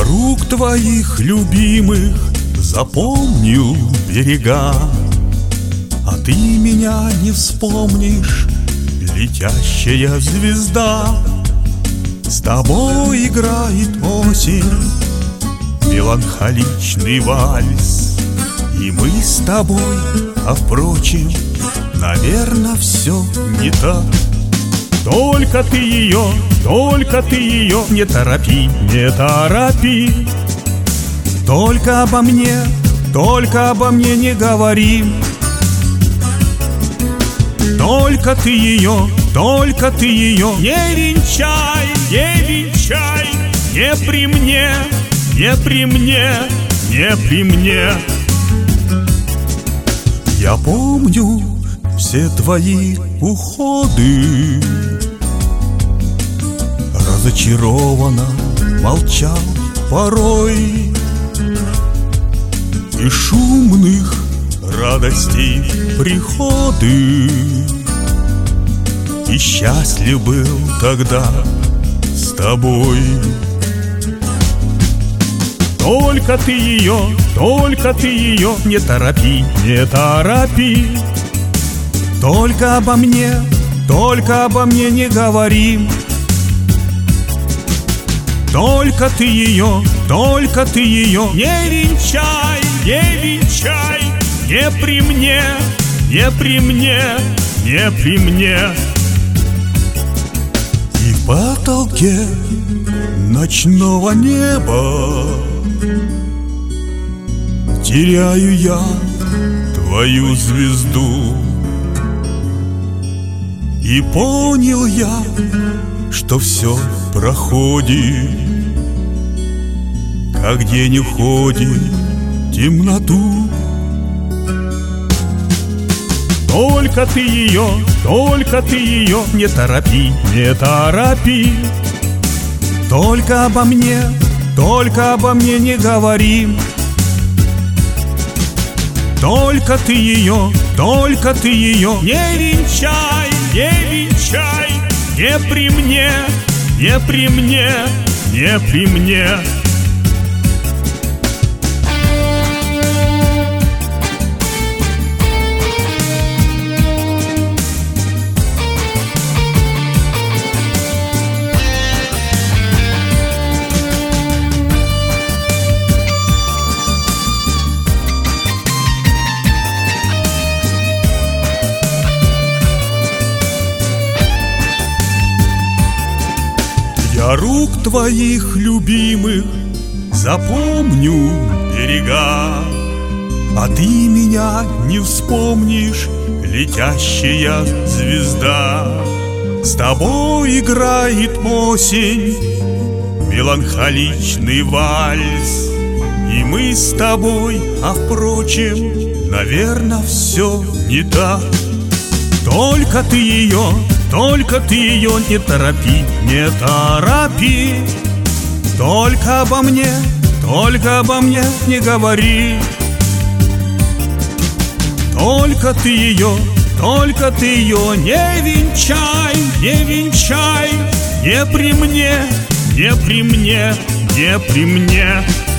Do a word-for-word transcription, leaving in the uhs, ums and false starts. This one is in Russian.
рук твоих любимых запомню берега, а ты меня не вспомнишь, летящая звезда. С тобой играет осень, меланхоличный вальс, и мы с тобой, а впрочем, наверно, все не так. Только ты ее, только ты ее не торопи, не торопи. Только обо мне, только обо мне не говори. Только ты ее, только ты ее не венчай, не венчай, не при мне, не при мне, не при мне. Я помню все твои уходы, разочарованно молчал порой, и шумных радостей приходы, и счастлив был тогда с тобой. Только ты ее, только ты ее не торопи, не торопи. Только обо мне, только обо мне не говори. Только ты ее, только ты ее не венчай, не венчай, не при мне, не при мне, не при мне. И в потолке ночного неба теряю я твою звезду. И понял я, что все проходит, как день уходит в темноту. Только ты ее, только ты ее не торопи, не торопи. Только обо мне, только обо мне не говори. Только ты ее, только ты ее не венчай, не венчай, не при мне, не при мне, не при мне. Я рук твоих любимых запомню берега, а ты меня не вспомнишь, летящая звезда. С тобой играет осень, меланхоличный вальс, и мы с тобой, а впрочем, наверно, все не так. Только ты ее, только ты ее не торопи, не торопи. Только обо мне, только обо мне не говори. Только ты ее, только ты ее не венчай, не венчай, не при мне, не при мне, не при мне.